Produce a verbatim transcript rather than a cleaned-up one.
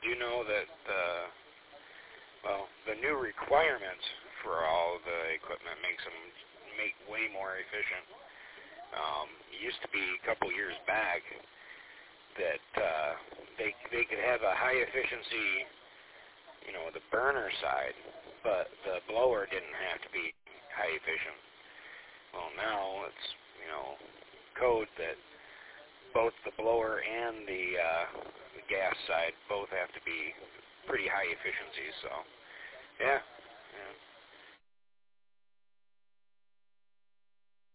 do know that, uh, well, the new requirements for all the equipment makes them make way more efficient. Um, it used to be a couple years back that uh, they they could have a high efficiency, you know, the burner side, but the blower didn't have to be high efficient. Well, now it's, you know, code that both the blower and the, uh, the gas side both have to be pretty high efficiency. So, yeah, yeah.